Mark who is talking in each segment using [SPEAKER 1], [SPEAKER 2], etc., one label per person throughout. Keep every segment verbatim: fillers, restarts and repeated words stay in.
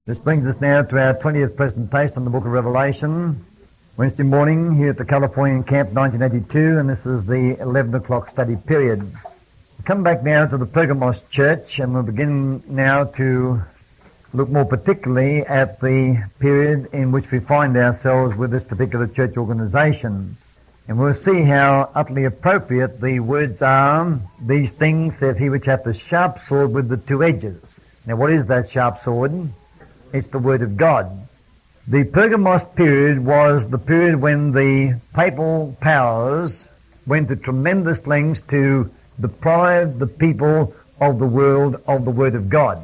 [SPEAKER 1] This brings us now to our twentieth presentation on the book of Revelation. Wednesday morning here at the Californian Camp, nineteen eighty-two, and this is the eleven o'clock study period. We come back now to the Pergamos church, and we'll begin now to look more particularly at the period in which we find ourselves with this particular church organization. And we'll see how utterly appropriate the words are. These things saith he which hath the sharp sword with the two edges. Now what is that sharp sword? It's the Word of God. The Pergamos period was the period when the papal powers went to tremendous lengths to deprive the people of the world of the Word of God.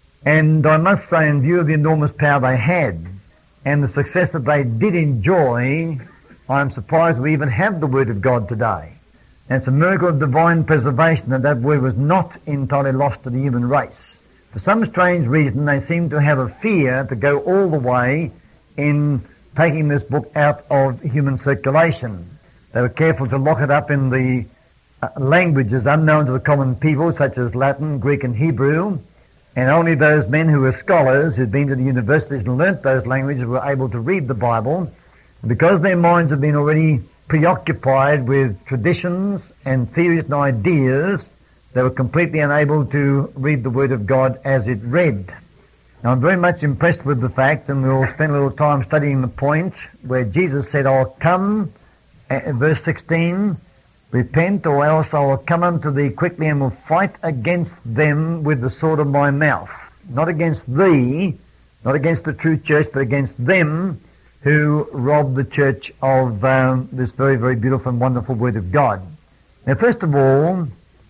[SPEAKER 1] And I must say, in view of the enormous power they had and the success that they did enjoy, I am surprised we even have the Word of God today. And it's a miracle of divine preservation that that Word was not entirely lost to the human race. For some strange reason, they seem to have a fear to go all the way in taking this book out of human circulation. They were careful to lock it up in the uh, languages unknown to the common people, such as Latin, Greek and Hebrew, and only those men who were scholars, who'd been to the universities and learnt those languages, were able to read the Bible. Because their minds had been already preoccupied with traditions and theories and ideas, they were completely unable to read the Word of God as it read. Now, I'm very much impressed with the fact, and we'll spend a little time studying the point, where Jesus said, I'll come, uh, verse sixteen, repent, or else I will come unto thee quickly and will fight against them with the sword of my mouth. Not against thee, not against the true church, but against them who robbed the church of um, this very, very beautiful and wonderful Word of God. Now, first of all,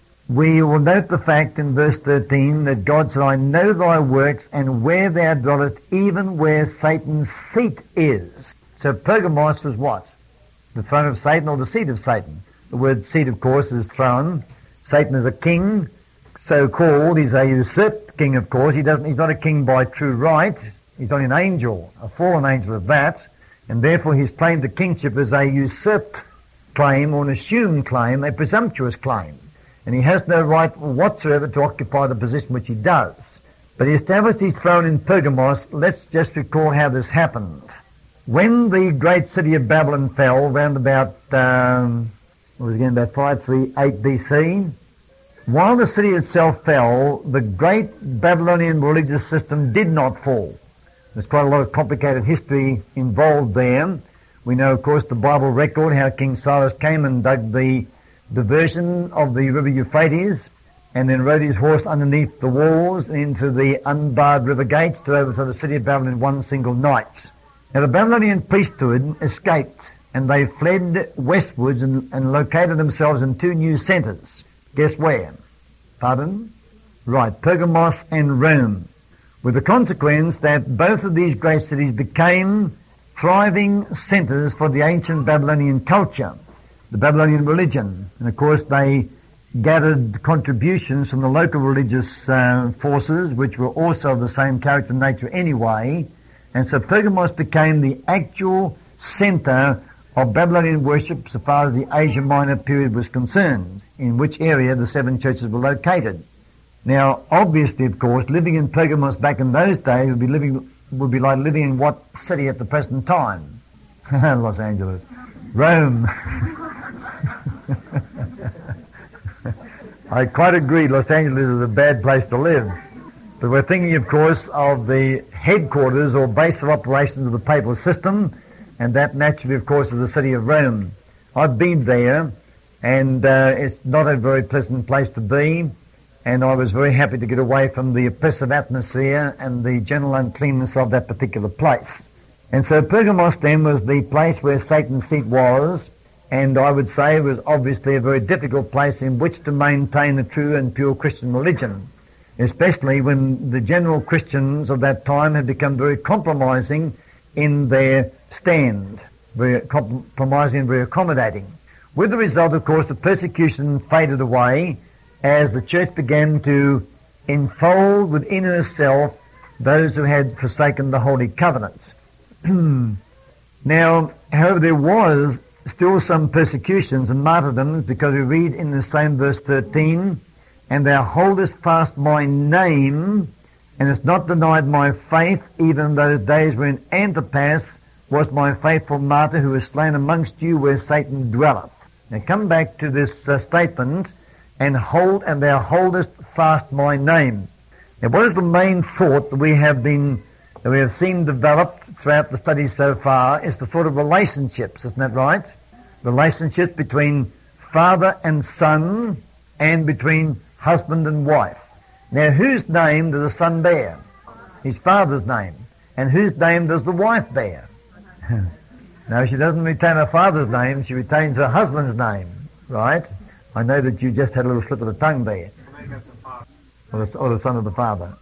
[SPEAKER 1] we will note the fact in verse thirteen that God said, I know thy works and where thou dwellest, even where Satan's seat is. So Pergamos was what? The throne of Satan or the seat of Satan. The word seat, of course, is throne. Satan is a king, so-called. He's a usurped king, of course. He doesn't, he's not a king by true right. He's only an angel, a fallen angel of that. And therefore his claim to kingship is a usurped claim or an assumed claim, a presumptuous claim. And he has no right whatsoever to occupy the position which he does. But he established his throne in Pergamos. Let's just recall how this happened. When the great city of Babylon fell, round about, um, what was it again, about five thirty-eight B C, while the city itself fell, the great Babylonian religious system did not fall. There's quite a lot of complicated history involved there. We know, of course, the Bible record, how King Cyrus came and dug the diversion of the river Euphrates and then rode his horse underneath the walls into the unbarred river gates to overthrow the city of Babylon in one single night. Now the Babylonian priesthood escaped and they fled westwards and, and located themselves in two new centres. Guess where? Pardon? Right, Pergamos and Rome. With the consequence that both of these great cities became thriving centres for the ancient Babylonian culture, the Babylonian religion. And of course they gathered contributions from the local religious uh, forces, which were also of the same character and nature anyway. And so Pergamos became the actual centre of Babylonian worship so far as the Asia Minor period was concerned, in which area the seven churches were located. Now, obviously, of course, living in Pergamos back in those days would be living would be like living in what city at the present time? Los Angeles. Rome. I quite agree, Los Angeles is a bad place to live. But we're thinking, of course, of the headquarters or base of operations of the papal system, and that naturally, of course, is the city of Rome. I've been there, and uh, it's not a very pleasant place to be, and I was very happy to get away from the oppressive atmosphere and the general uncleanness of that particular place. And so Pergamos then was the place where Satan's seat was, and I would say it was obviously a very difficult place in which to maintain a true and pure Christian religion, especially when the general Christians of that time had become very compromising in their stand, very compromising and very accommodating. With the result, of course, the persecution faded away as the church began to enfold within herself those who had forsaken the Holy Covenant. Now, however, there was still some persecutions and martyrdoms, because we read in the same verse thirteen, and thou holdest fast my name, and hast not denied my faith, even in those days when Antipas was my faithful martyr, who was slain amongst you where Satan dwelleth. Now come back to this uh, statement, and hold, and thou holdest fast my name. Now what is the main thought that we have been, that we have seen developed throughout the study so far? Is the thought of relationships, isn't that right? Relationships between father and son, and between husband and wife. Now whose name does the son bear? His father's name. And whose name does the wife bear? No, she doesn't retain her father's name, she retains her husband's name, right? I know that you just had a little slip of the tongue there. Or the, or the son of the father.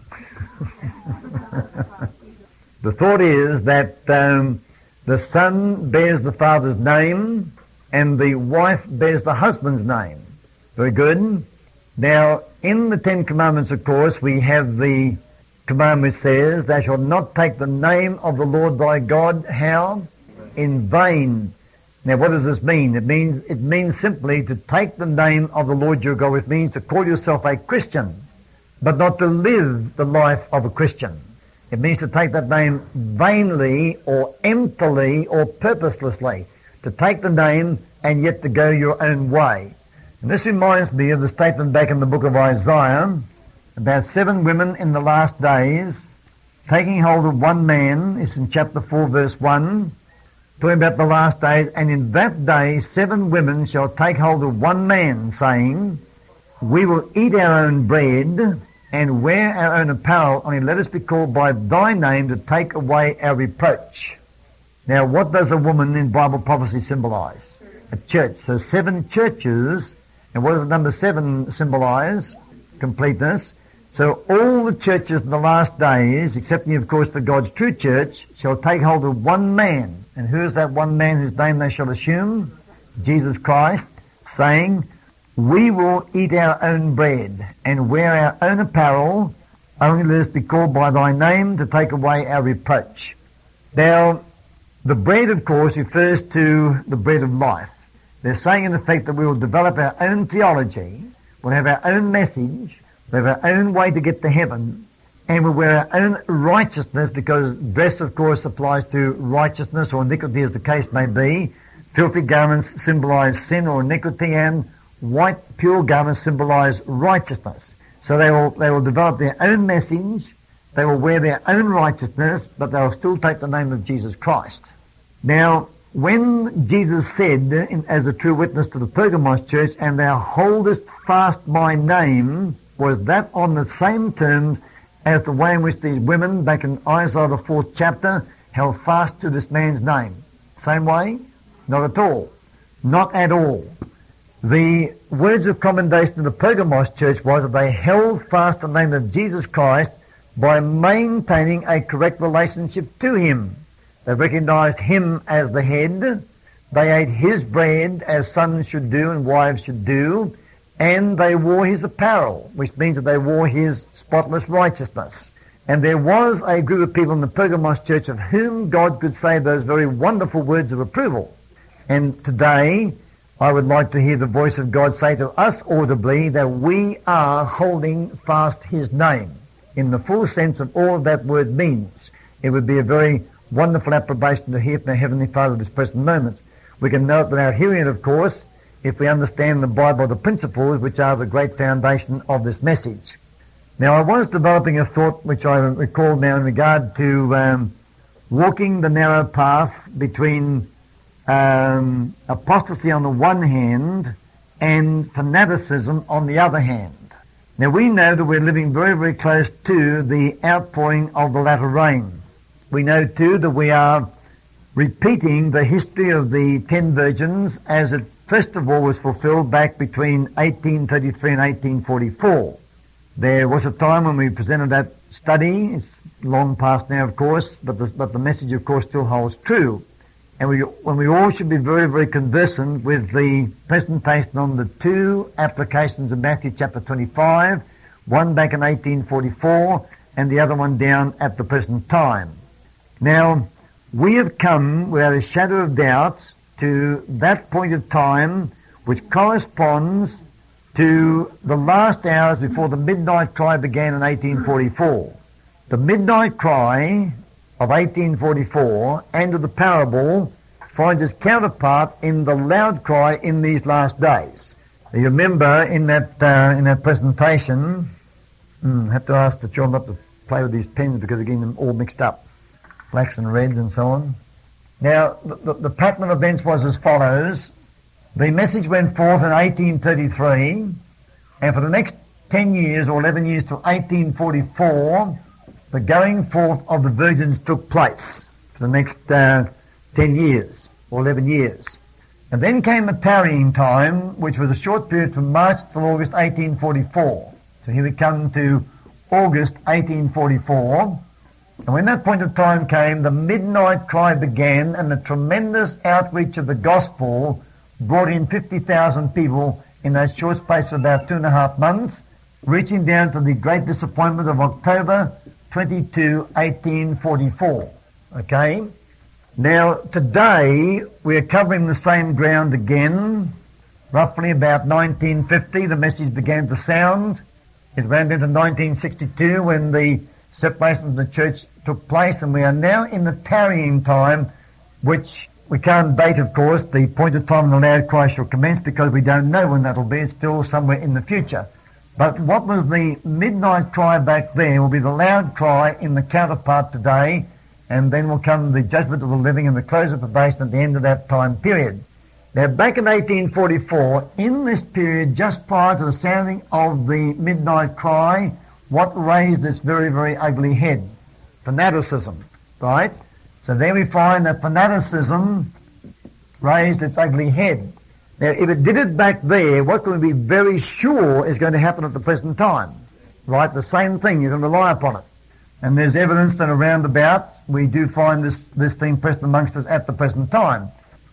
[SPEAKER 1] The thought is that um, the son bears the father's name and the wife bears the husband's name. Very good. Now, in the Ten Commandments, of course, we have the commandment which says, thou shalt not take the name of the Lord thy God, how? In vain. Now, what does this mean? It means, it means simply to take the name of the Lord your God, which means to call yourself a Christian, but not to live the life of a Christian. It means to take that name vainly or emptily or purposelessly. To take the name and yet to go your own way. And this reminds me of the statement back in the book of Isaiah about seven women in the last days taking hold of one man. It's in chapter four verse one, talking about the last days. And in that day seven women shall take hold of one man, saying, we will eat our own bread and wear our own apparel, only let us be called by thy name to take away our reproach. Now what does a woman in Bible prophecy symbolize? A church. So seven churches. And what does the number seven symbolize? Completeness. So all the churches in the last days, excepting of course the God's true church, shall take hold of one man. And who is that one man whose name they shall assume? Jesus Christ, saying, we will eat our own bread and wear our own apparel, only let us be called by thy name to take away our reproach. Now, the bread, of course, refers to the bread of life. They're saying in effect that we will develop our own theology, we'll have our own message, we'll have our own way to get to heaven, and we'll wear our own righteousness, because dress, of course, applies to righteousness or iniquity as the case may be. Filthy garments symbolize sin or iniquity, and white, pure garments symbolize righteousness. So they will, they will develop their own message, they will wear their own righteousness, but they will still take the name of Jesus Christ. Now, when Jesus said, in, as a true witness to the Pergamos church, and thou holdest fast my name, was that on the same terms as the way in which these women, back in Isaiah the fourth chapter, held fast to this man's name? Same way? Not at all. Not at all. The words of commendation of the Pergamos church was that they held fast the name of Jesus Christ by maintaining a correct relationship to him. They recognized him as the head. They ate his bread as sons should do and wives should do. And they wore his apparel, which means that they wore his spotless righteousness. And there was a group of people in the Pergamos church of whom God could say those very wonderful words of approval. And today, I would like to hear the voice of God say to us audibly that we are holding fast his name in the full sense of all that word means. It would be a very wonderful approbation to hear from our Heavenly Father at this present moment. We can know it without hearing it, of course, if we understand the Bible, the principles which are the great foundation of this message. Now, I was developing a thought which I recall now in regard to um, walking the narrow path between um, apostasy on the one hand and fanaticism on the other hand. Now, we know that we're living very, very close to the outpouring of the latter rain. We know too that we are repeating the history of the ten virgins as it first of all was fulfilled back between eighteen thirty-three and eighteen forty-four. There was a time when we presented that study. It's long past now, of course, but the, but the message, of course, still holds true. And we, when we all should be very, very conversant with the presentation on the two applications of Matthew chapter twenty-five, one back in eighteen forty-four and the other one down at the present time. Now, we have come without a shadow of doubt to that point of time which corresponds to the last hours before the midnight cry began in eighteen forty-four. the midnight cry of eighteen forty-four and of the parable finds its counterpart in the loud cry in these last days. You remember in that uh, in that presentation, hmm, I have to ask the children not to play with these pens because they're getting them all mixed up, blacks and reds and so on. Now, the, the, the pattern of events was as follows. The message went forth in eighteen thirty-three, and for the next ten years or eleven years till eighteen forty-four, the going forth of the virgins took place for the next uh, ten years or eleven years. And then came a tarrying time, which was a short period from March till August eighteen forty-four. So here we come to August eighteen forty-four. And when that point of time came, the midnight cry began, and the tremendous outreach of the gospel brought in fifty thousand people in that short space of about two and a half months, reaching down to the great disappointment of October twenty-second, eighteen forty-four. Okay? Now, today, we're covering the same ground again. Roughly about nineteen fifty, the message began to sound. It ran into nineteen sixty-two when the separation of the church took place, and we are now in the tarrying time, which we can't date, of course. The point of time when the loud cry shall commence, because we don't know when that'll be. It's still somewhere in the future. But what was the midnight cry back there will be the loud cry in the counterpart today, and then will come the judgment of the living and the close of probation at the end of that time period. Now, back in eighteen forty-four, in this period, just prior to the sounding of the midnight cry, what raised its very, very ugly head? Fanaticism, right? So there we find that fanaticism raised its ugly head. Now, if it did it back there, what can we be very sure is going to happen at the present time? Right? The same thing. You can rely upon it. And there's evidence that around about we do find this, this thing present amongst us at the present time.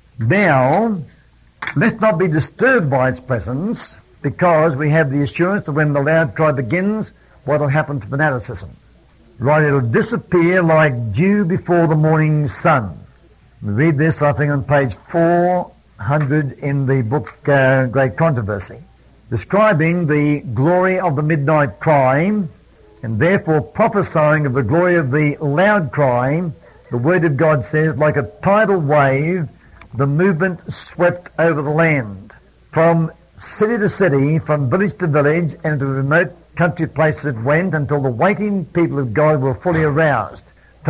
[SPEAKER 1] Now, let's not be disturbed by its presence, because we have the assurance that when the loud cry begins, what will happen to fanaticism? Right, it'll disappear like dew before the morning sun. We read this, I think, on page four hundred in the book uh, Great Controversy, describing the glory of the midnight cry, and therefore prophesying of the glory of the loud cry. The Word of God says, like a tidal wave, the movement swept over the land, from city to city, from village to village, and to remote country places it went, until the waiting people of God were fully aroused.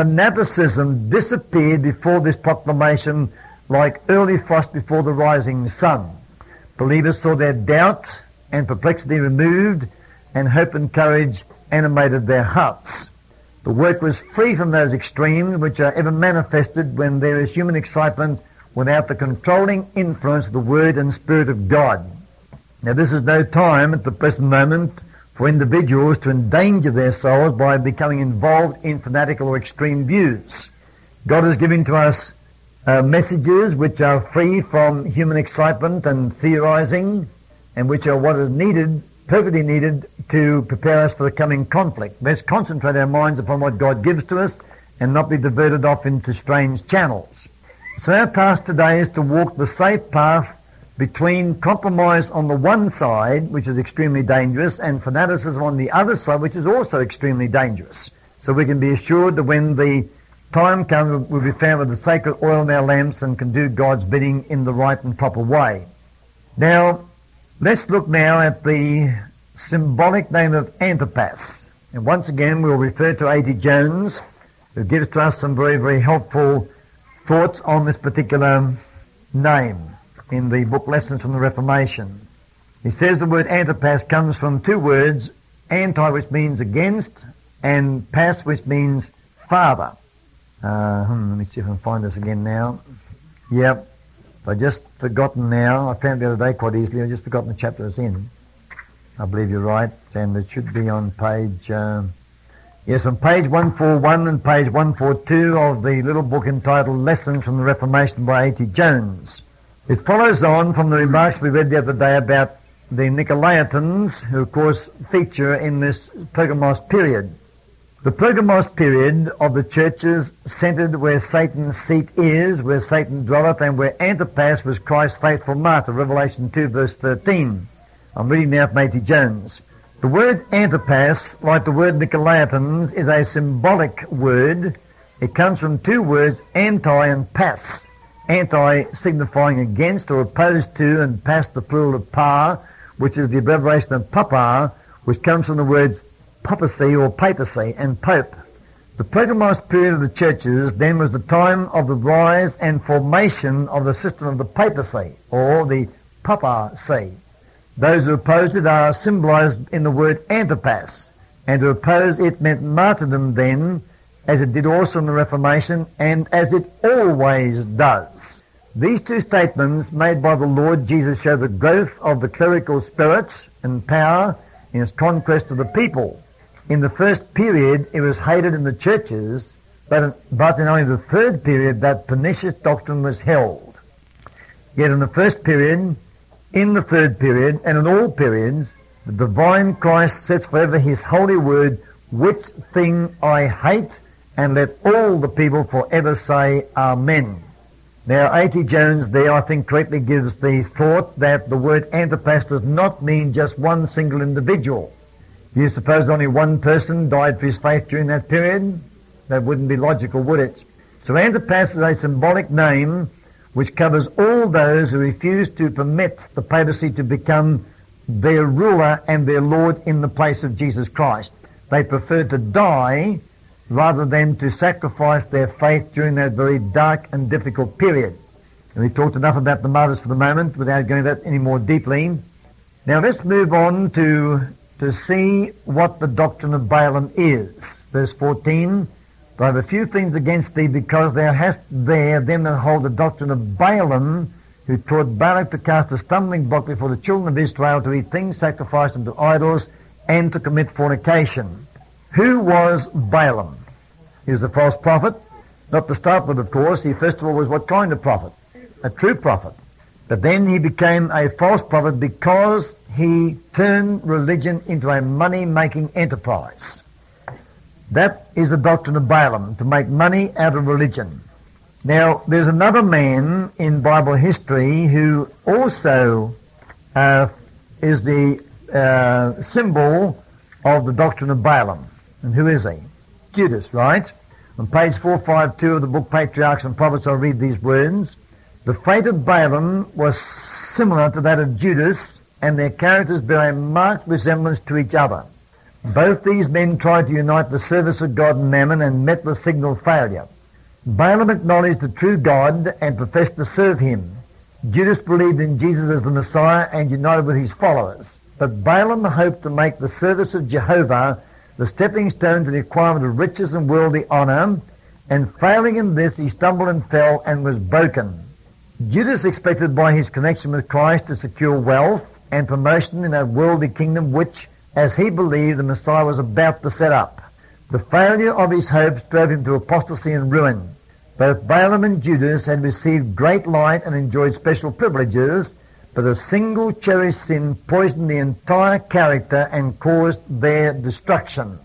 [SPEAKER 1] Fanaticism disappeared before this proclamation like early frost before the rising sun. Believers saw their doubt and perplexity removed, and hope and courage animated their hearts. The work was free from those extremes which are ever manifested when there is human excitement without the controlling influence of the Word and Spirit of God. Now, this is no time at the present moment for individuals to endanger their souls by becoming involved in fanatical or extreme views. God has given to us uh, messages which are free from human excitement and theorizing, and which are what is needed, perfectly needed, to prepare us for the coming conflict. Let's concentrate our minds upon what God gives to us and not be diverted off into strange channels. So our task today is to walk the safe path between compromise on the one side, which is extremely dangerous, and fanaticism on the other side, which is also extremely dangerous. So we can be assured that when the time comes, we'll be found with the sacred oil in our lamps and can do God's bidding in the right and proper way. Now, let's look now at the symbolic name of Antipas. And once again, we'll refer to A T Jones, who gives to us some very, very helpful thoughts on this particular name in the book Lessons from the Reformation. He says the word Antipas comes from two words, anti, which means against, and pas, which means father. Uh, hmm, let me see if I can find this again now. Yep, I've just forgotten now. I found it the other day quite easily. I've just forgotten the chapter it's in. I believe you're right, and it should be on page... Uh, yes, on page one forty-one and page one forty-two of the little book entitled Lessons from the Reformation by A T Jones. It follows on from the remarks we read the other day about the Nicolaitans, who of course feature in this Pergamos period. The Pergamos period of the churches centered where Satan's seat is, where Satan dwelleth, and where Antipas was Christ's faithful martyr, Revelation two verse thirteen. I'm reading now from A T Jones. The word Antipas, like the word Nicolaitans, is a symbolic word. It comes from two words, anti and pas. Anti signifying against or opposed to, and pas the plural of pa, which is the abbreviation of papa, which comes from the words papacy or papacy and pope. The Pergamos period of the churches then was the time of the rise and formation of the system of the papacy, or the papacy. Those who opposed it are symbolized in the word Antipas, and to oppose it meant martyrdom then, as it did also in the Reformation, and as it always does. These two statements made by the Lord Jesus show the growth of the clerical spirit and power in its conquest of the people. In the first period, it was hated in the churches, but, but in only the third period that pernicious doctrine was held. Yet in the first period, in the third period, and in all periods, the divine Christ sets forever his holy word, which thing I hate, and let all the people forever say Amen. Now, A T Jones there, I think, correctly gives the thought that the word Antipas does not mean just one single individual. Do you suppose only one person died for his faith during that period? That wouldn't be logical, would it? So Antipas is a symbolic name which covers all those who refuse to permit the papacy to become their ruler and their Lord in the place of Jesus Christ. They prefer to die rather than to sacrifice their faith during that very dark and difficult period. And we talked enough about the martyrs for the moment without going into that any more deeply. Now let's move on to, to see what the doctrine of Balaam is. Verse fourteen. But I have a few things against thee, because thou hast there them that hold the doctrine of Balaam, who taught Balak to cast a stumbling block before the children of Israel, to eat things sacrificed unto idols, and to commit fornication. Who was Balaam? He was a false prophet. Not to start with, of course. He first of all was what kind of prophet? A true prophet. But then he became a false prophet because he turned religion into a money-making enterprise. That is the doctrine of Balaam, to make money out of religion. Now, there's another man in Bible history who also uh, is the uh, symbol of the doctrine of Balaam. And who is he? Judas, right? On page four fifty-two of the book Patriarchs and Prophets, I'll read these words. The fate of Balaam was similar to that of Judas, and their characters bear a marked resemblance to each other. Both these men tried to unite the service of God and Mammon and met with signal failure. Balaam acknowledged the true God and professed to serve him. Judas believed in Jesus as the Messiah and united with his followers. But Balaam hoped to make the service of Jehovah the stepping stone to the acquirement of riches and worldly honor, and failing in this, he stumbled and fell and was broken. Judas expected by his connection with Christ to secure wealth and promotion in that worldly kingdom which, as he believed, the Messiah was about to set up. The failure of his hopes drove him to apostasy and ruin. Both Balaam and Judas had received great light and enjoyed special privileges, but a single cherished sin poisoned the entire character and caused their destruction.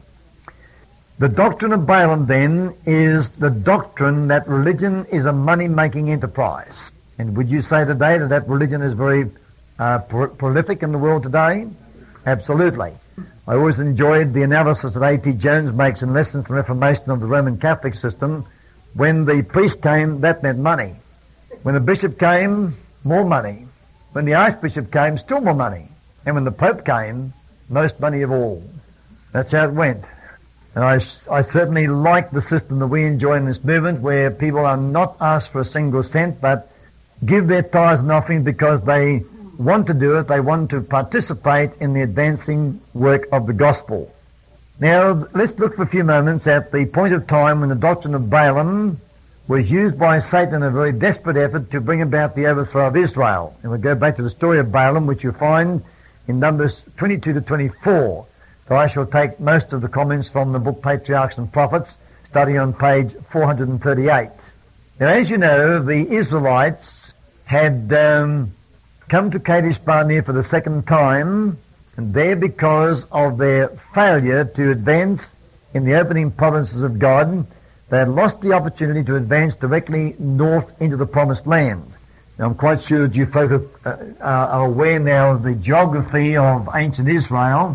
[SPEAKER 1] The doctrine of Balaam, then, is the doctrine that religion is a money-making enterprise. And would you say today that that religion is very uh, pro- prolific in the world today? Absolutely. I always enjoyed the analysis that A T Jones makes in Lessons from Reformation of the Roman Catholic system. When the priest came, that meant money. When the bishop came, more money. When the archbishop came, still more money. And when the pope came, most money of all. That's how it went. And I, I certainly like the system that we enjoy in this movement, where people are not asked for a single cent, but give their tithes and offerings because they want to do it. They want to participate in the advancing work of the gospel. Now, let's look for a few moments at the point of time when the doctrine of Balaam was used by Satan in a very desperate effort to bring about the overthrow of Israel. And we'll go back to the story of Balaam, which you find in Numbers twenty-two to twenty-four. So I shall take most of the comments from the book Patriarchs and Prophets, starting on page four hundred thirty-eight. Now, as you know, the Israelites had um, come to Kadesh Barnea for the second time, and there, because of their failure to advance in the opening provinces of God, they had lost the opportunity to advance directly north into the Promised Land. Now, I'm quite sure that you folk are, uh, are aware now of the geography of ancient Israel,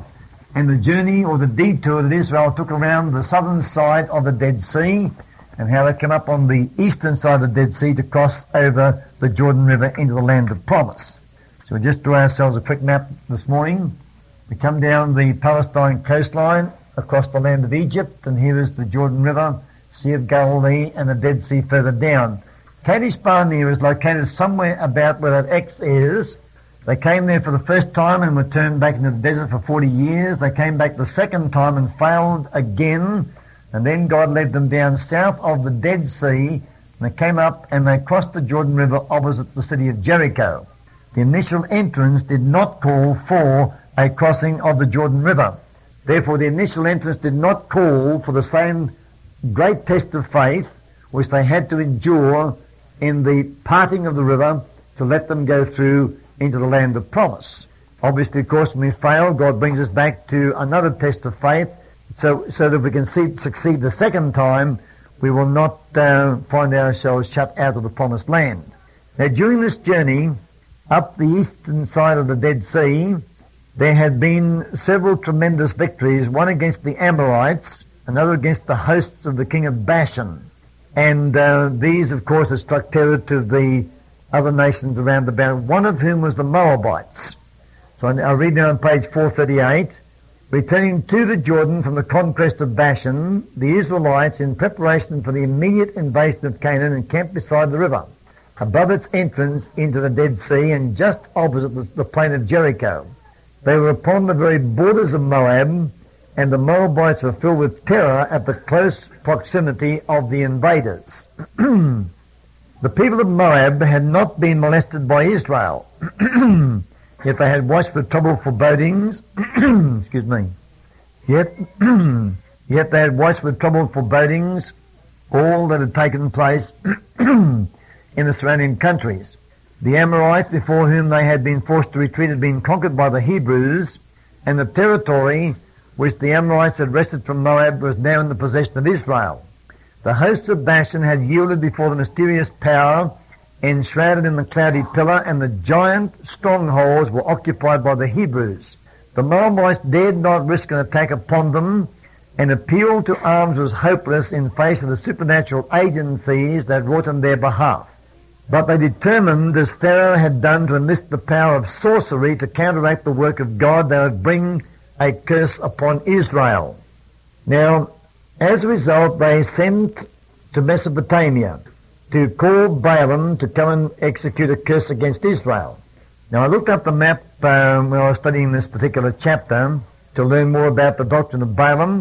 [SPEAKER 1] and the journey or the detour that Israel took around the southern side of the Dead Sea, and how they come up on the eastern side of the Dead Sea to cross over the Jordan River into the land of promise. So we just draw ourselves a quick map this morning. We come down the Palestine coastline across the land of Egypt, and here is the Jordan River, Sea of Galilee, and the Dead Sea further down. Kadesh Barnea is located somewhere about where that X is. They came there for the first time and were turned back into the desert for forty years. They came back the second time and failed again. And then God led them down south of the Dead Sea. And they came up and they crossed the Jordan River opposite the city of Jericho. The initial entrance did not call for a crossing of the Jordan River. Therefore, the initial entrance did not call for the same great test of faith which they had to endure in the parting of the river to let them go through into the land of promise. Obviously, of course, when we fail, God brings us back to another test of faith, so so that if we can see, succeed the second time, we will not uh, find ourselves shut out of the promised land. Now, during this journey up the eastern side of the Dead Sea, there had been several tremendous victories, one against the Amorites, another against the hosts of the king of Bashan. And uh, these, of course, had struck terror to the other nations around about, one of whom was the Moabites. So I'll read now on page four thirty-eight. Returning to the Jordan from the conquest of Bashan, the Israelites, in preparation for the immediate invasion of Canaan, encamped beside the river, above its entrance into the Dead Sea and just opposite the, the plain of Jericho. They were upon the very borders of Moab, and the Moabites were filled with terror at the close proximity of the invaders. The people of Moab had not been molested by Israel, yet they had watched with troubled forebodings. excuse me. Yet, yet they had watched with troubled forebodings all that had taken place in the surrounding countries. The Amorites, before whom they had been forced to retreat, had been conquered by the Hebrews, and the territory which the Amorites had wrested from Moab was now in the possession of Israel. The hosts of Bashan had yielded before the mysterious power enshrouded in the cloudy pillar, and the giant strongholds were occupied by the Hebrews. The Moabites dared not risk an attack upon them, and appeal to arms was hopeless in face of the supernatural agencies that wrought on their behalf. But they determined, as Pharaoh had done, to enlist the power of sorcery to counteract the work of God that would bring a curse upon Israel. Now, as a result, they sent to Mesopotamia to call Balaam to come and execute a curse against Israel. Now, I looked up the map um, when I was studying this particular chapter to learn more about the doctrine of Balaam,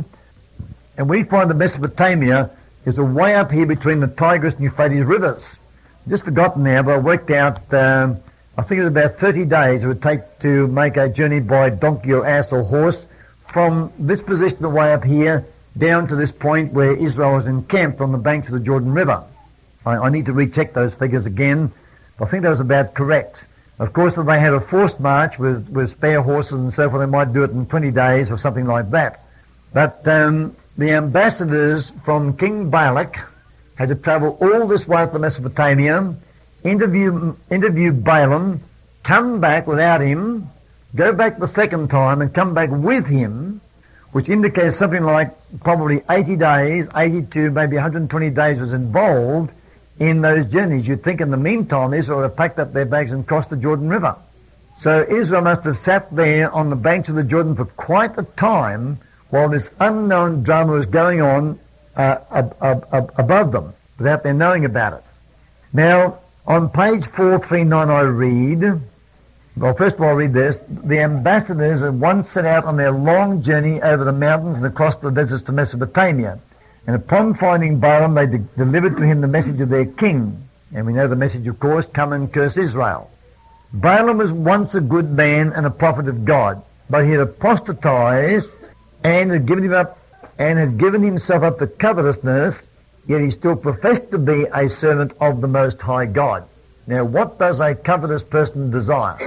[SPEAKER 1] and we find that Mesopotamia is way up here between the Tigris and Euphrates rivers. Just forgotten now, but I worked out, um, I think it was about thirty days it would take to make a journey by donkey or ass or horse from this position way up here down to this point where Israel was encamped on the banks of the Jordan River. I, I need to recheck those figures again, but I think that was about correct. Of course, if they had a forced march with, with spare horses and so forth, they might do it in twenty days or something like that. But um, the ambassadors from King Balak had to travel all this way to Mesopotamia, interview, interview Balaam, come back without him, go back the second time and come back with him, which indicates something like probably eighty days, eighty-two, maybe one hundred twenty days was involved in those journeys. You'd think in the meantime Israel had packed up their bags and crossed the Jordan River. So Israel must have sat there on the banks of the Jordan for quite a time while this unknown drama was going on uh, ab- ab- ab- above them without their knowing about it. Now, on page four thirty-nine I read, well, first of all, I'll read this. The ambassadors had once set out on their long journey over the mountains and across the deserts to Mesopotamia. And upon finding Balaam, they de- delivered to him the message of their king. And we know the message, of course, come and curse Israel. Balaam was once a good man and a prophet of God, but he had apostatized and had given him up and had given himself up to covetousness, yet he still professed to be a servant of the Most High God. Now, what does a covetous person desire?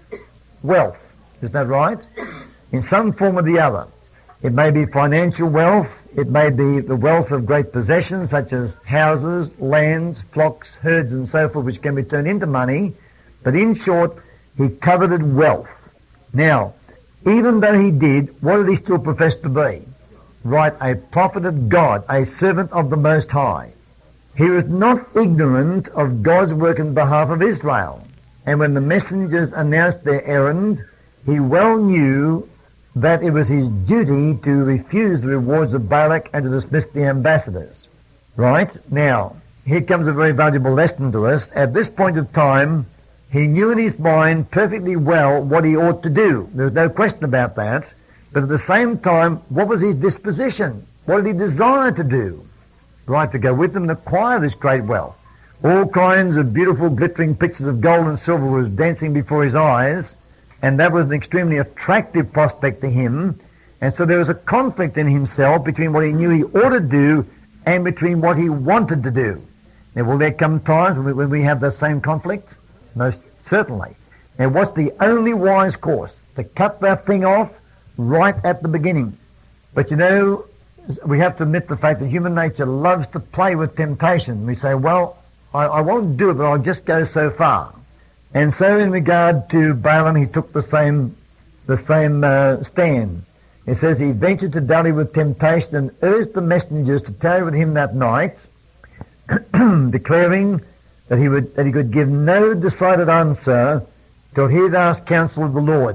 [SPEAKER 1] Wealth. Isn't that right? In some form or the other. It may be financial wealth. It may be the wealth of great possessions, such as houses, lands, flocks, herds, and so forth, which can be turned into money. But in short, he coveted wealth. Now, even though he did, what did he still profess to be? Right, a prophet of God, a servant of the Most High. He was not ignorant of God's work in behalf of Israel. And when the messengers announced their errand, he well knew that it was his duty to refuse the rewards of Balak and to dismiss the ambassadors. Right? Now, here comes a very valuable lesson to us. At this point of time, he knew in his mind perfectly well what he ought to do. There's no question about that. But at the same time, what was his disposition? What did he desire to do? Right, to go with them and acquire this great wealth. All kinds of beautiful glittering pictures of gold and silver was dancing before his eyes, and that was an extremely attractive prospect to him. And so there was a conflict in himself between what he knew he ought to do and between what he wanted to do. Now, will there come times when we, when we have the same conflict? Most certainly. And what's the only wise course? To cut that thing off right at the beginning. But you know, we have to admit the fact that human nature loves to play with temptation. We say, well, I, I won't do it, but I'll just go so far. And so in regard to Balaam, he took the same, the same uh, stand. It says he ventured to dally with temptation and urged the messengers to tarry with him that night, declaring that he would, that he could give no decided answer till he had asked counsel of the Lord.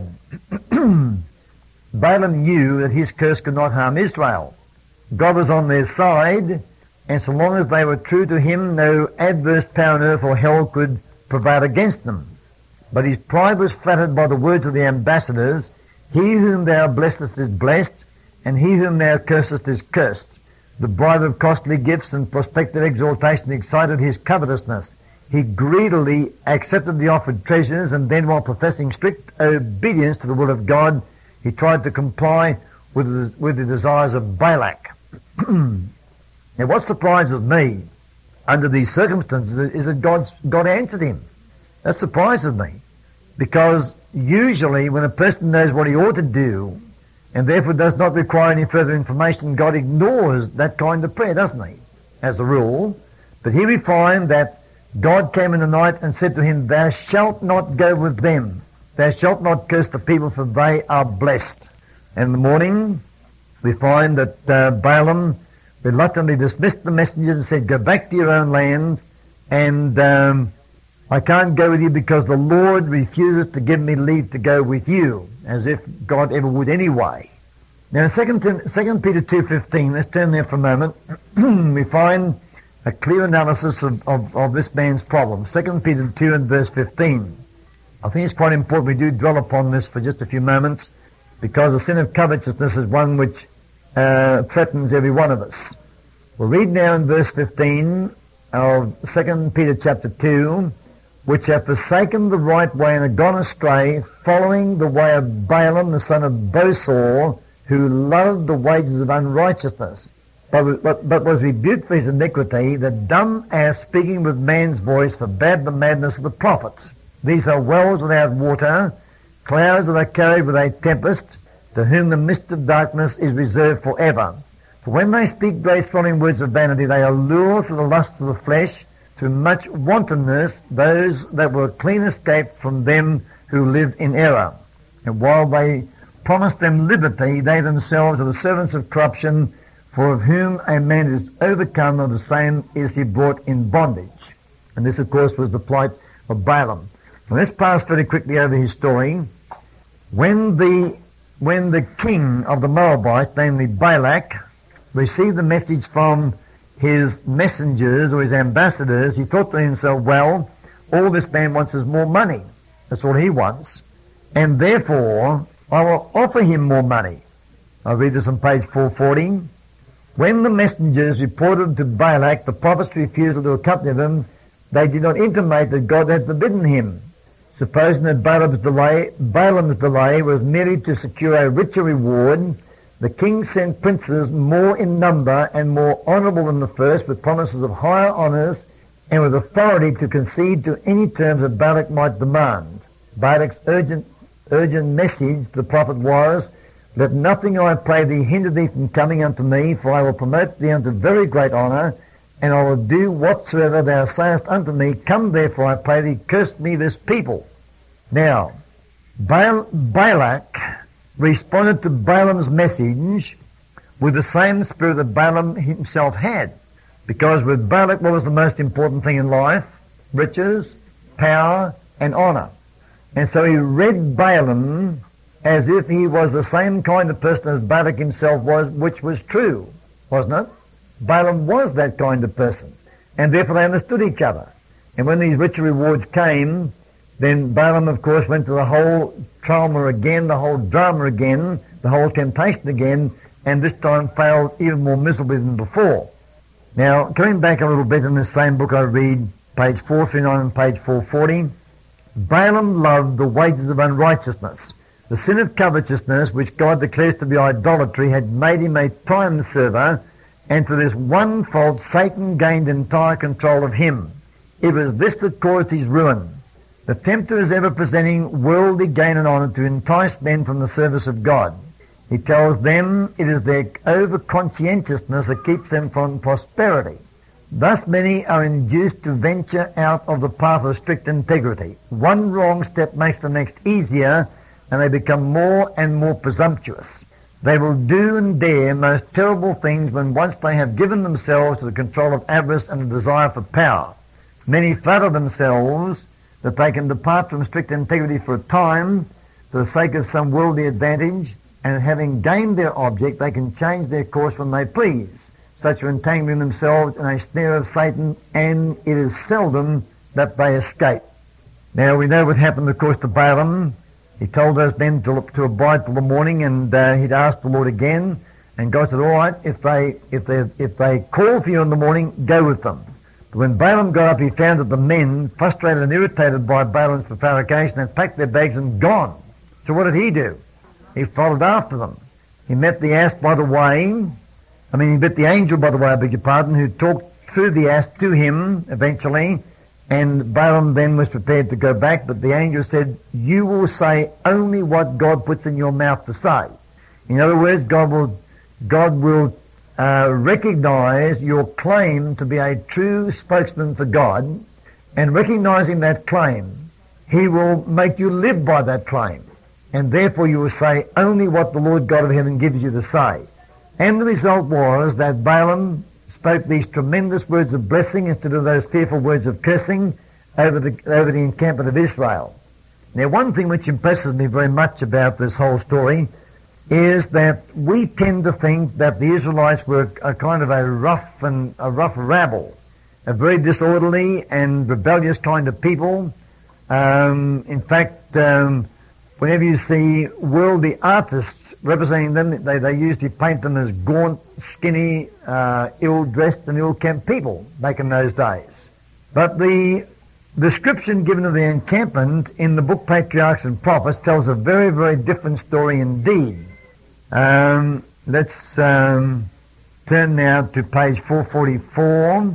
[SPEAKER 1] Balaam knew that his curse could not harm Israel. God was on their side, and so long as they were true to him, no adverse power on earth or hell could prevail against them. But his pride was flattered by the words of the ambassadors, "He whom thou blessest is blessed, and he whom thou cursest is cursed." The bribe of costly gifts and prospective exaltation excited his covetousness. He greedily accepted the offered treasures, and then, while professing strict obedience to the will of God, he tried to comply with the, with the desires of Balak. Now, what surprises me under these circumstances is that God, God answered him. That surprises me, because usually when a person knows what he ought to do and therefore does not require any further information, God ignores that kind of prayer, doesn't he, as a rule? But here we find that God came in the night and said to him, "Thou shalt not go with them. Thou shalt not curse the people, for they are blessed." And in the morning, we find that uh, Balaam reluctantly dismissed the messengers and said, "Go back to your own land, and um, I can't go with you because the Lord refuses to give me leave to go with you," as if God ever would anyway. Now in Second Peter two fifteen, let's turn there for a moment, we find a clear analysis of, of, of this man's problem. Second Peter two and verse fifteen. I think it's quite important we do dwell upon this for just a few moments, because the sin of covetousness is one which uh, threatens every one of us. We'll read now in verse fifteen of Second Peter chapter two, "Which have forsaken the right way and have gone astray, following the way of Balaam the son of Bosor, who loved the wages of unrighteousness, but, but, but was rebuked for his iniquity. The dumb ass, speaking with man's voice, forbade the madness of the prophets. These are wells without water, clouds that are carried with a tempest, to whom the mist of darkness is reserved forever. For when they speak grace-flattering words of vanity, they allure through the lusts of the flesh, through much wantonness, those that were clean escaped from them who lived in error. And while they promise them liberty, they themselves are the servants of corruption, for of whom a man is overcome, of the same is he brought in bondage." And this, of course, was the plight of Balaam. Now, let's pass very quickly over his story. When the, when the king of the Moabites, namely Balak, received the message from his messengers or his ambassadors, he thought to himself, well, all this man wants is more money. That's all he wants. And therefore, I will offer him more money. I'll read this on page four forty. "When the messengers reported to Balak the prophet's refusal to accompany them, they did not intimate that God had forbidden him. Supposing that Balaam's delay, Balaam's delay was merely to secure a richer reward, the king sent princes more in number and more honourable than the first, with promises of higher honours and with authority to concede to any terms that Balak might demand. Balak's urgent, urgent message to the prophet was, 'Let nothing, I pray thee, hinder thee from coming unto me, for I will promote thee unto very great honour, and I will do whatsoever thou sayest unto me. Come therefore, I pray thee, curse me this people.'" Now, Bal- Balak responded to Balaam's message with the same spirit that Balaam himself had. Because with Balak, what was the most important thing in life? Riches, power, and honor. And so he read Balaam as if he was the same kind of person as Balak himself was, which was true, wasn't it? Balaam was that kind of person. And therefore they understood each other. And when these rich rewards came, then Balaam, of course, went to the whole trauma again, the whole drama again, the whole temptation again, and this time failed even more miserably than before. Now, coming back a little bit in this same book I read, page four thirty-nine and page four forty, Balaam loved the wages of unrighteousness. The sin of covetousness, which God declares to be idolatry, had made him a time server, and through this one fault Satan gained entire control of him. It was this that caused his ruin. The tempter is ever presenting worldly gain and honor to entice men from the service of God. He tells them it is their over-conscientiousness that keeps them from prosperity. Thus many are induced to venture out of the path of strict integrity. One wrong step makes the next easier, and they become more and more presumptuous. They will do and dare most terrible things when once they have given themselves to the control of avarice and a desire for power. Many flatter themselves that they can depart from strict integrity for a time for the sake of some worldly advantage, and having gained their object, they can change their course when they please. Such are entangling themselves in a snare of Satan, and it is seldom that they escape. Now, we know what happened, of course, to Balaam. He told those men to, to abide till the morning, and uh, he'd asked the Lord again, and God said, all right, if they, if they, if they call for you in the morning, go with them. But when Balaam got up, he found that the men, frustrated and irritated by Balaam's prevarication, had packed their bags and gone. So what did he do? He followed after them. He met the ass by the way. I mean, he met the angel, by the way, I beg your pardon, who talked through the ass to him eventually, and Balaam then was prepared to go back, but the angel said, you will say only what God puts in your mouth to say. In other words, God will, God will uh, recognize your claim to be a true spokesman for God, and recognizing that claim, he will make you live by that claim. And therefore you will say only what the Lord God of heaven gives you to say. And the result was that Balaam spoke these tremendous words of blessing instead of those fearful words of cursing over the, over the encampment of Israel. Now, one thing which impresses me very much about this whole story is that we tend to think that the Israelites were a kind of a rough and a rough rabble, a very disorderly and rebellious kind of people. Um, in fact, um, whenever you see worldly artists representing them, they, they usually paint them as gaunt, skinny, uh, ill-dressed and ill-kempt people back in those days. But the description given of the encampment in the book Patriarchs and Prophets tells a very, very different story indeed. Um, let's um, turn now to page four forty-four,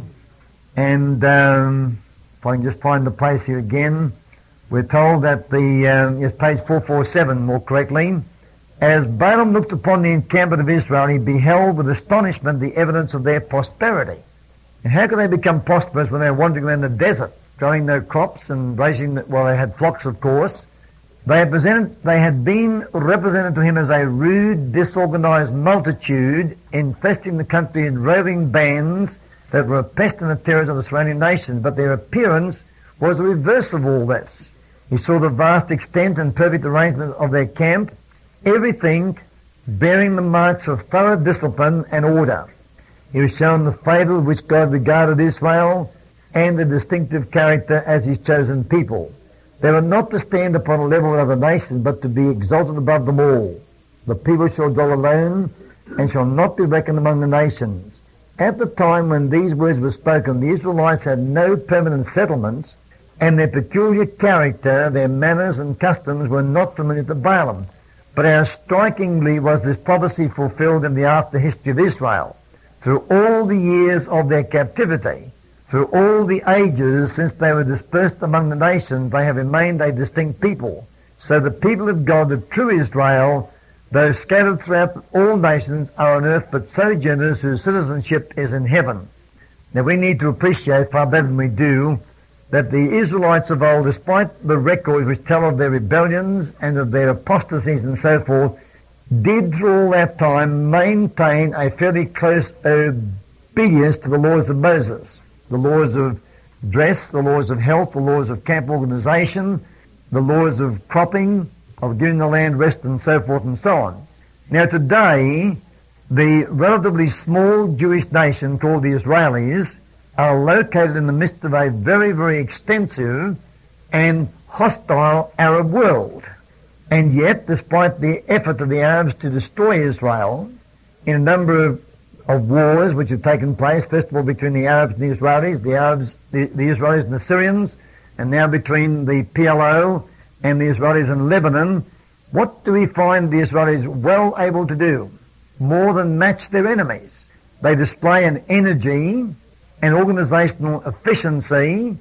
[SPEAKER 1] and um, if I can just find the place here again. We're told that the, um, yes, page four forty-seven more correctly, as Balaam looked upon the encampment of Israel, he beheld with astonishment the evidence of their prosperity. And how could they become prosperous when they were wandering around the desert, growing no crops and raising, well, they had flocks, of course. They had presented, they had been represented to him as a rude, disorganized multitude infesting the country in roving bands that were a pest and a terror to the surrounding nations. But their appearance was the reverse of all this. He saw the vast extent and perfect arrangement of their camp, everything bearing the marks of thorough discipline and order. He was shown the favour with which God regarded Israel and the distinctive character as his chosen people. They were not to stand upon a level with other nations, but to be exalted above them all. The people shall dwell alone and shall not be reckoned among the nations. At the time when these words were spoken, the Israelites had no permanent settlement, and their peculiar character, their manners and customs were not familiar to Balaam. But how strikingly was this prophecy fulfilled in the after history of Israel. Through all the years of their captivity, through all the ages since they were dispersed among the nations, they have remained a distinct people. So the people of God, the true Israel, though scattered throughout all nations, are on earth but sojourners whose citizenship is in heaven. Now we need to appreciate far better than we do that the Israelites of old, despite the records which tell of their rebellions and of their apostasies and so forth, did through all that time maintain a fairly close obedience to the laws of Moses, the laws of dress, the laws of health, the laws of camp organization, the laws of cropping, of giving the land rest and so forth and so on. Now today, the relatively small Jewish nation called the Israelis are located in the midst of a very, very extensive and hostile Arab world. And yet, despite the effort of the Arabs to destroy Israel in a number of, of wars which have taken place, first of all between the Arabs and the Israelis, the Arabs, the, the Israelis and the Syrians, and now between the P L O and the Israelis in Lebanon, what do we find the Israelis well able to do? More than match their enemies. They display an energy, an organizational efficiency,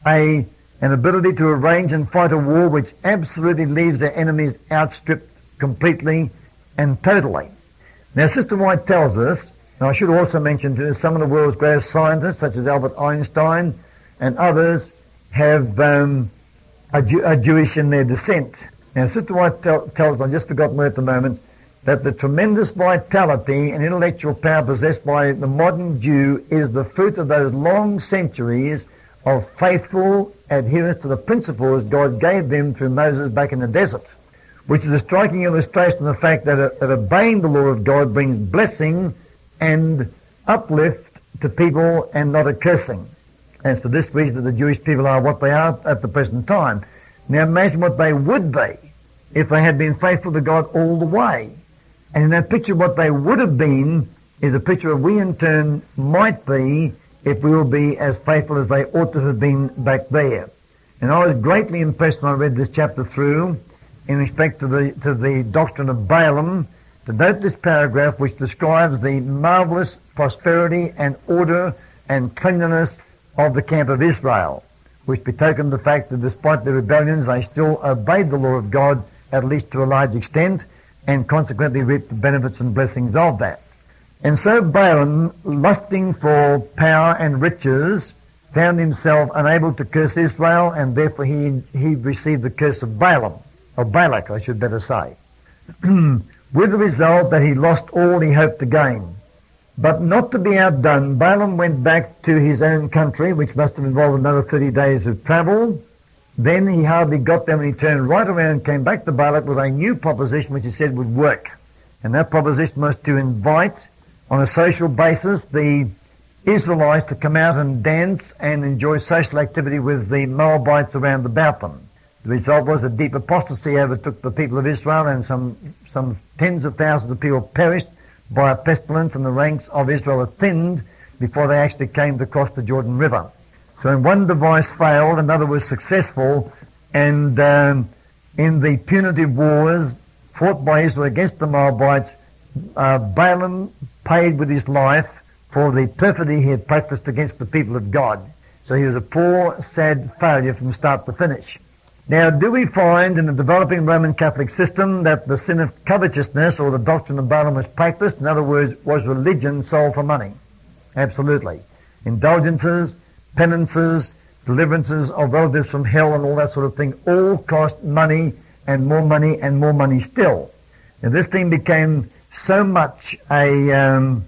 [SPEAKER 1] a an ability to arrange and fight a war which absolutely leaves their enemies outstripped completely and totally. Now, Sister White tells us, and I should also mention too, some of the world's greatest scientists, such as Albert Einstein and others, have um, are, Jew- are Jewish in their descent. Now, Sister White tell- tells, I've just forgotten where at the moment, that the tremendous vitality and intellectual power possessed by the modern Jew is the fruit of those long centuries of faithful adherence to the principles God gave them through Moses back in the desert, which is a striking illustration of the fact that, uh, that obeying the law of God brings blessing and uplift to people and not a cursing. And it's for this reason that the Jewish people are what they are at the present time. Now imagine what they would be if they had been faithful to God all the way. And in that picture, what they would have been is a picture of we in turn might be if we will be as faithful as they ought to have been back there. And I was greatly impressed when I read this chapter through in respect to the, to the doctrine of Balaam, to note this paragraph which describes the marvelous prosperity and order and cleanliness of the camp of Israel, which betokened the fact that despite their rebellions, they still obeyed the law of God, at least to a large extent, and consequently reaped the benefits and blessings of that. And so Balaam, lusting for power and riches, found himself unable to curse Israel, and therefore he he received the curse of Balaam, or Balak, I should better say, with the result that he lost all he hoped to gain. But not to be outdone, Balaam went back to his own country, which must have involved another thirty days of travel. Then he hardly got there when he turned right around and came back to Balak with a new proposition which he said would work. And that proposition was to invite, on a social basis, the Israelites to come out and dance and enjoy social activity with the Moabites around about them. The result was a deep apostasy overtook the people of Israel, and some some tens of thousands of people perished by a pestilence, and the ranks of Israel were thinned before they actually came to cross the Jordan River. So when one device failed, another was successful, and um, in the punitive wars fought by Israel against the Moabites, uh, Balaam paid with his life for the perfidy he had practiced against the people of God. So he was a poor, sad failure from start to finish. Now, do we find in the developing Roman Catholic system that the sin of covetousness, or the doctrine of Balaam, was practiced? In other words, was religion sold for money? Absolutely. Indulgences, penances, deliverances of relatives from hell and all that sort of thing all cost money and more money and more money still. Now, this thing became so much a um,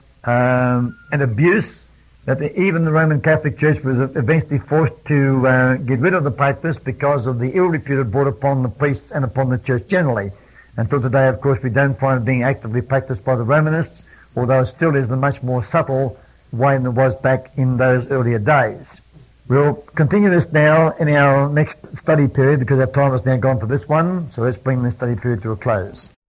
[SPEAKER 1] um, an abuse that the, even the Roman Catholic Church was eventually forced to uh, get rid of the practice because of the ill repute it brought upon the priests and upon the church generally. Until today, of course, we don't find it being actively practiced by the Romanists, although it still is in a much more subtle way than it was back in those earlier days. We'll continue this now in our next study period because our time has now gone for this one, so let's bring the study period to a close.